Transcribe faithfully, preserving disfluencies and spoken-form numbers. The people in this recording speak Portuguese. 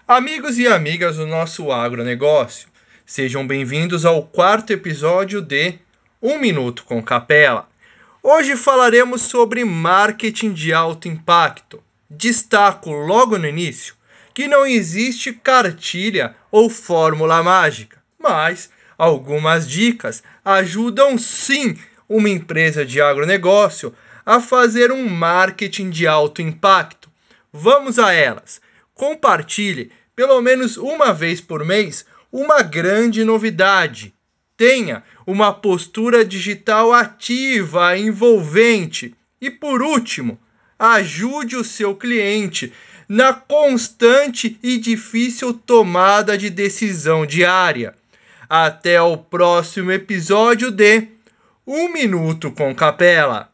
Amigos e amigas do nosso agronegócio, sejam bem-vindos ao quarto episódio de Um Minuto com Capela. Hoje falaremos sobre marketing de alto impacto. Destaco logo no início que não existe cartilha ou fórmula mágica, mas algumas dicas ajudam sim uma empresa de agronegócio a fazer um marketing de alto impacto. Vamos a elas! Compartilhe, pelo menos uma vez por mês, uma grande novidade. Tenha uma postura digital ativa, envolvente. E por último, ajude o seu cliente na constante e difícil tomada de decisão diária. Até o próximo episódio de Um Minuto com Capela.